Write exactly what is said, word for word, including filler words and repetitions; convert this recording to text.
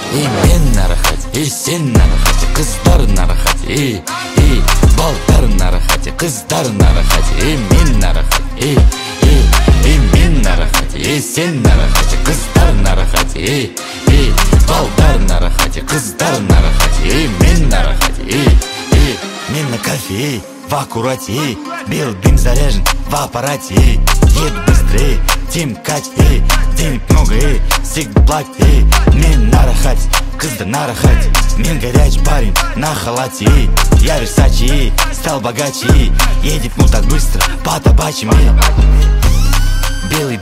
ей, мен нарахат, ей, сен нарахат, қыздар нарахат, ей, ей, балдар нарахат, қыздар нарахат, ей, мен нарахат, ей, ей, ей, мен нарахат, ей, сен нарахат, қыздар нарахат, ей, ей, балдар нарахат, қыздар нарахат, ей, мен нарахат, ей, ей, мен на кафе, ей, в аккурате, ей, белый дым заряжен в аппарате, ей, еду быстрее, тем Кать, ей, денег много, ей, всегда платит, ей, мен нарахат, қыздар нарахат, мен горячий парень на халате, ей, я Версачи, ей, стал богаче, ей, едет ну так быстро по табачьим, ей, белый